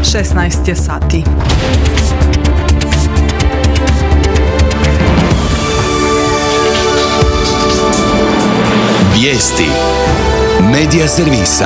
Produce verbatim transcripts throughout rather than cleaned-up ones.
šesnaest je sati. Vijesti Medija servisa.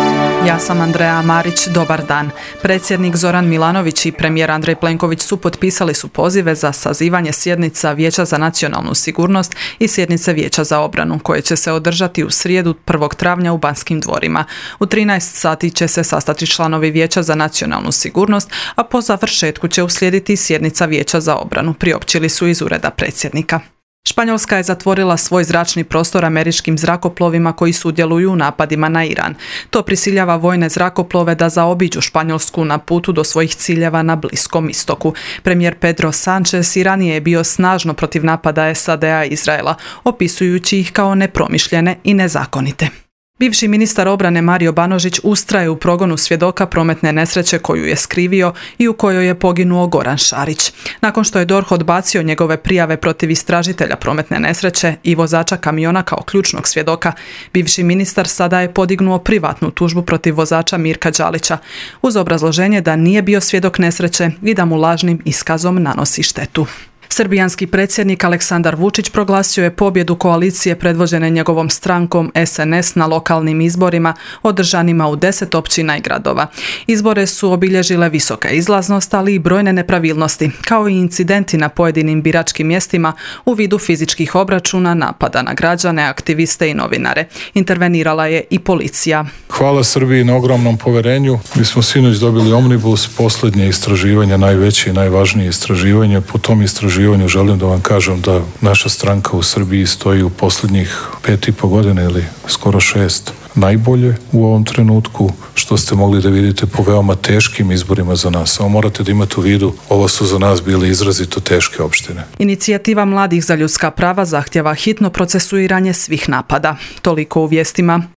Ja sam Andreja Marić, dobar dan. Predsjednik Zoran Milanović i premijer Andrej Plenković su potpisali su pozive za sazivanje sjednica Vijeća za nacionalnu sigurnost i sjednice Vijeća za obranu, koje će se održati u srijedu prvog travnja u Banskim dvorima. U trinaest sati će se sastati članovi Vijeća za nacionalnu sigurnost, a po završetku će uslijediti sjednica Vijeća za obranu, priopćili su iz ureda predsjednika. Španjolska je zatvorila svoj zračni prostor američkim zrakoplovima koji sudjeluju u napadima na Iran. To prisiljava vojne zrakoplove da zaobiđu Španjolsku na putu do svojih ciljeva na Bliskom istoku. Premijer Pedro Sánchez i ranije je bio snažno protiv napada S A D-a i Izraela, opisujući ih kao nepromišljene i nezakonite. Bivši ministar obrane Mario Banožić ustraje u progonu svjedoka prometne nesreće koju je skrivio i u kojoj je poginuo Goran Šarić. Nakon što je D O R H odbacio njegove prijave protiv istražitelja prometne nesreće i vozača kamiona kao ključnog svjedoka, bivši ministar sada je podignuo privatnu tužbu protiv vozača Mirka Đalića uz obrazloženje da nije bio svjedok nesreće i da mu lažnim iskazom nanosi štetu. Srbijanski predsjednik Aleksandar Vučić proglasio je pobjedu koalicije predvođene njegovom strankom S N S na lokalnim izborima održanima u deset općina i gradova. Izbore su obilježile visoka izlaznost, ali i brojne nepravilnosti, kao i incidenti na pojedinim biračkim mjestima u vidu fizičkih obračuna, napada na građane, aktiviste i novinare. Intervenirala je i policija. Hvala Srbiji na ogromnom poverenju. Mi smo sinoć dobili Omnibus, posljednje istraživanje, najveće i najvažnije istraživanje. Po tom istraživanju želim da vam kažem da naša stranka u Srbiji stoji u posljednjih pet i po godine ili skoro šest najbolje u ovom trenutku, što ste mogli da vidite po veoma teškim izborima za nas. Samo morate da imate u vidu, ovo su za nas bile izrazito teške opštine. Inicijativa Mladih za ljudska prava zahtjeva hitno procesuiranje svih napada. Toliko u vijestima.